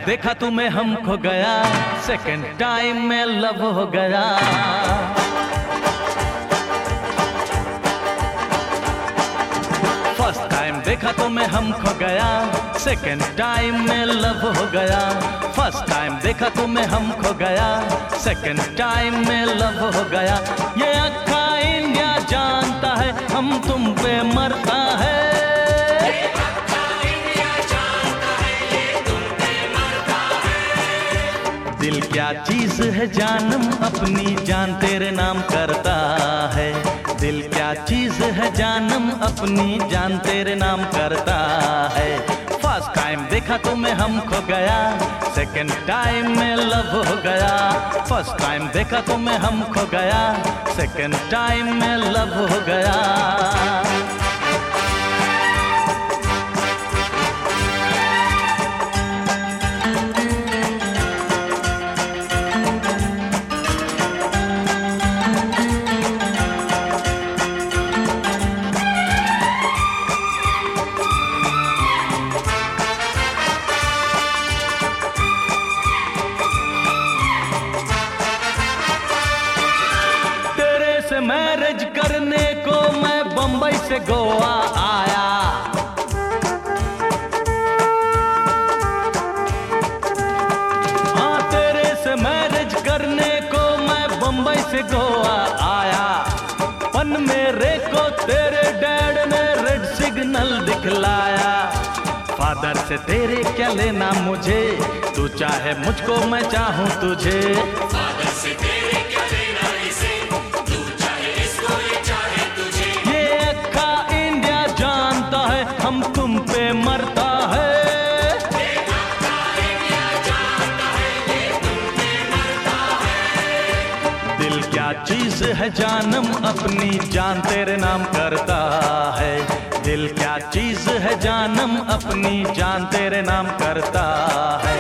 देखा तुम्हें हम खो गया, सेकंड टाइम में लव हो गया। फर्स्ट टाइम देखा तुम्हें हम खो गया, सेकंड टाइम में लव हो गया। फर्स्ट टाइम देखा तुम्हें हम खो गया, सेकंड टाइम में लव हो गया। ये अक्खा इंडिया जानता है हम तुम पे मरता है। दिल क्या चीज है जानम अपनी जान तेरे नाम करता है। दिल क्या चीज है जानम अपनी जान तेरे नाम करता है। फर्स्ट टाइम देखा तुम्हें हम खो गया, सेकंड टाइम में लव हो गया। फर्स्ट टाइम देखा तुम्हें हम खो गया, सेकंड टाइम में लव हो गया। मैरिज करने को मैं बंबई से गोवा आया। हाँ, तेरे से मैरिज करने को मैं बंबई से गोवा आया। पन मेरे को तेरे डैड ने रेड सिग्नल दिखलाया। फादर से तेरे क्या लेना मुझे, तू चाहे मुझको मैं चाहूँ तुझे। फादर से तेरे क्या लेना इसे, हम तुम पे मरता है। दिल क्या चीज है जानम अपनी जान तेरे नाम करता है। दिल क्या चीज है जानम अपनी जान तेरे नाम करता है।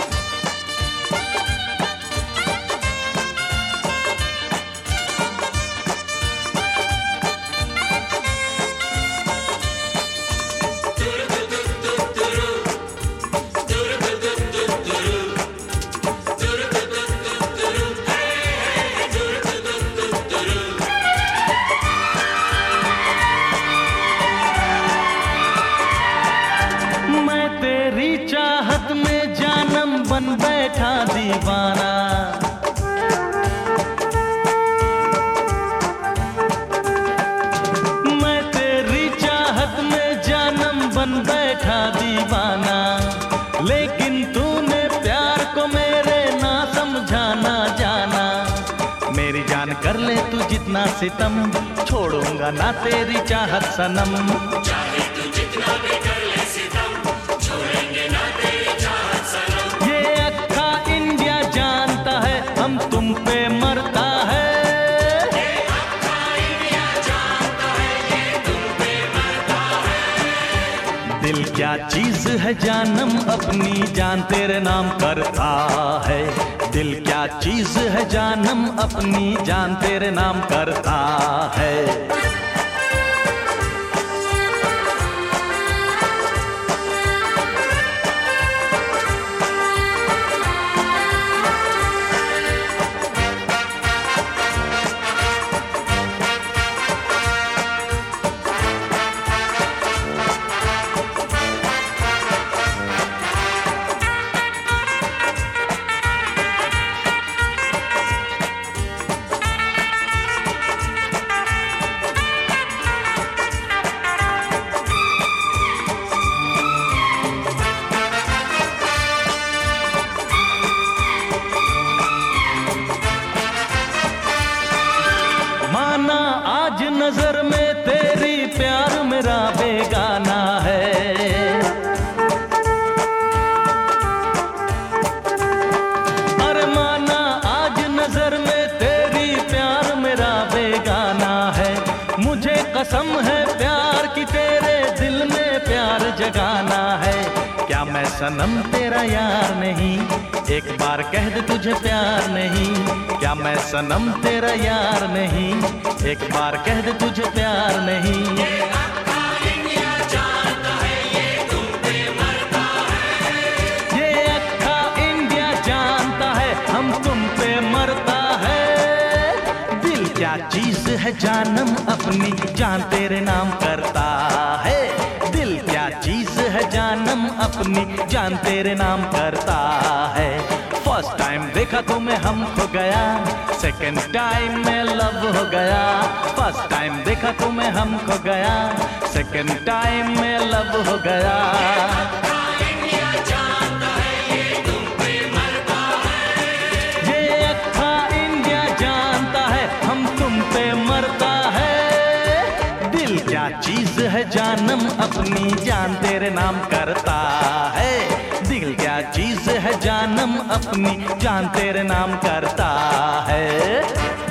चाहत में जानम बन बैठा दीवाना। मैं तेरी चाहत में जानम बन बैठा दीवाना। लेकिन तूने प्यार को मेरे ना समझाना जाना। मेरी जान कर ले तू जितना सितम, छोड़ूंगा ना तेरी चाहत सनम। चाहे तू जितना भी कर ले सितम, छोड़ेंगे ना तेरी चाहत सनम। ये अक्खा इंडिया जानता है हम तुम पे मरता है। ये अक्खा इंडिया जानता है ये तुम पे मरता है। दिल क्या चीज है जानम अपनी जान तेरे नाम करता है। दिल क्या चीज है जानम अपनी जान तेरे नाम करता है। आज नजर में तेरी प्यार मेरा बेगाना है। अरे माना आज नजर में तेरी प्यार मेरा बेगाना है। मुझे कसम है प्यार की तेरे दिल में प्यार जगाना है। क्या मैं सनम तेरा यार नहीं, एक बार कह दे तुझे प्यार नहीं। क्या मैं सनम तेरा यार नहीं, एक बार कह दे तुझे प्यार नहीं। ये अक्खा इंडिया जानता है ये तुम पे मरता है। ये अक्खा चीज है जानम अपनी जान तेरे नाम करता है। दिल क्या चीज है जानम अपनी जान तेरे नाम करता है। फर्स्ट टाइम देखा तो मैं हम खो गया, सेकंड टाइम में लव हो गया। फर्स्ट टाइम देखा तो मैं हम खो गया, सेकंड टाइम में लव हो गया। क्या चीज है जानम अपनी जान तेरे नाम करता है। दिल क्या चीज है जानम अपनी जान तेरे नाम करता है।